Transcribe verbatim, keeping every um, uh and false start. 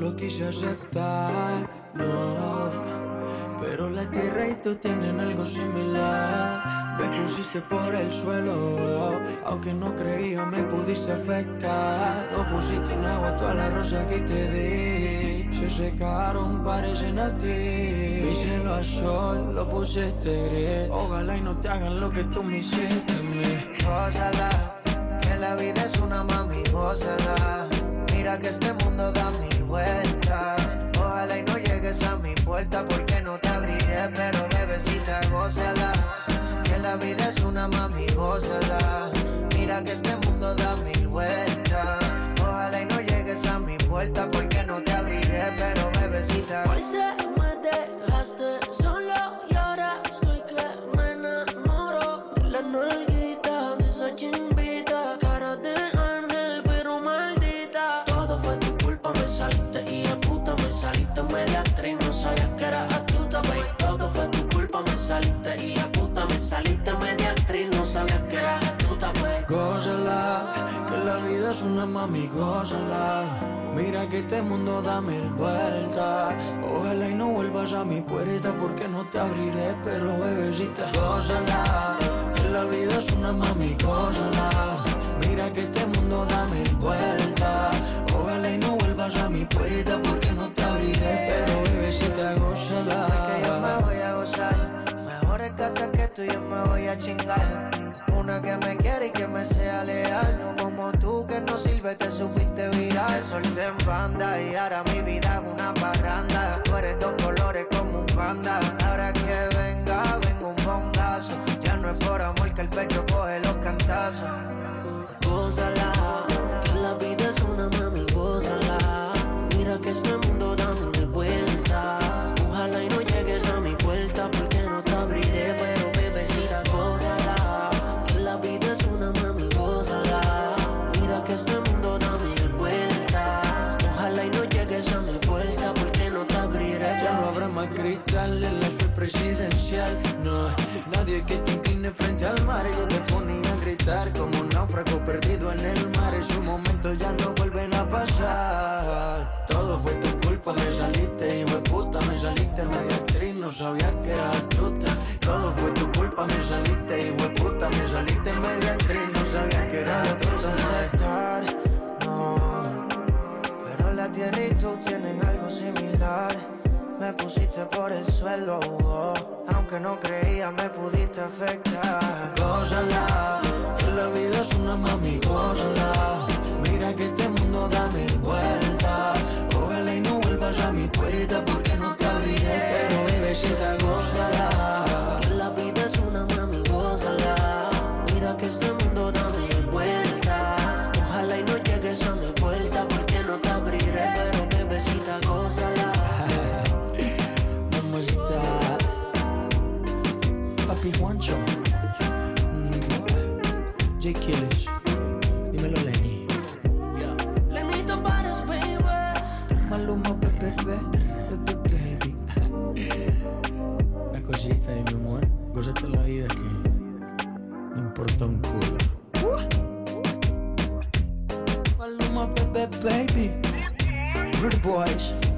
lo quise aceptar, no. Pero la tierra y tú tienen algo similar. Me pusiste por el suelo, aunque no creía me pudiste afectar. No pusiste en agua todas las rosas que te di, se secaron, parecen a ti. Mi cielo a sol, lo pusiste gris. Ojalá y no te hagan lo que tú me hiciste a mí. Gózala, que la vida es una mami, gózala. Mira que este mundo da mil vueltas. Ojalá y no llegues a mi puerta porque no te abriré, pero bebecita, gózala. Que la vida es una mami, gózala. Mira que este mundo da mil vueltas. Ojalá y no llegues a mi puerta porque no te abriré, pero bebecita. Hoy se me dejaste solo y ahora estoy que me enamoro. La nalguita de esa chimbita, cara de ángel pero maldita. Todo fue tu culpa, me saliste y a puta me saliste media actriz, no sabías que eras astuta, baby. Todo fue tu culpa, me saliste y a puta me saliste media actriz, no sabías que eras astuta, baby. Gózala, que la vida es una mami, gózala. Mira que este mundo da mil vueltas. Ojalá y no vuelvas a mi puerta porque no te abriré, pero bebecita, gózala. Que la vida es una mami, gózala. Mira que este mundo da mil vueltas. Ojalá y no vuelvas a mi puerta porque no te abriré, pero bebecita, gózala. Que yo me voy a gozar. Mejor es que hasta que tú yo me voy a chingar. Una que me quiere y que me sea leal. No como tú que no sirve, te supiste virar. Te solté en banda y ahora mi vida es una parranda. Tú eres dos colores como un panda. Ahora que venga, venga un bombazo. Ya no es por amor que el pecho coge los cantazos. Gózala, que la vida es una mami, gózala. Mira que este mundo da mil vueltas. Ojalá y no llegues a mi puerta porque no te abriré, pero bebecita, gózala. Que la vida es una mami, gózala. Mira que este mundo da mil vueltas. Ojalá y no llegues a mi puerta porque no te abriré. Ya no habrá más cristal en la suite presidencial, no. Nadie que te incline frente al mar. Yo te ponía a gritar como un náufrago perdido en el mar. Esos momentos ya no vuelven a pasar. Todo fue tu culpa, me saliste, hijo de puta. Me saliste media actriz, no sabía que eras astuta. Todo fue tu culpa, me saliste, hijo de puta. Me saliste media actriz, no sabía que eras No quise astuta. aceptar, no. Pero la tierra y tú tienen algo similar. Me pusiste por el suelo, oh. Aunque no creía me pudiste afectar. Gózala, que la vida es una mami, gózala. Mira que este mundo da mil vueltas. Ojalá y no vuelvas a mi puerta porque no te abriré, pero bebecita, gózala. Que la vida es una mami, gózala. Mira que este mundo da mil vueltas. Ojalá y no llegues a mi puerta porque no te abriré, pero bebecita, gózala. Mamacita, Papi Juancho, mm. J. Killish, dímelo Lenny. Yeah. Lenny Tavares, baby. Maluma, Pepe, Pepe, baby. Una cosita de mi amor, gózate la vida que no importa un culo. Uh. Maluma, Pepe, baby. Rude Boys.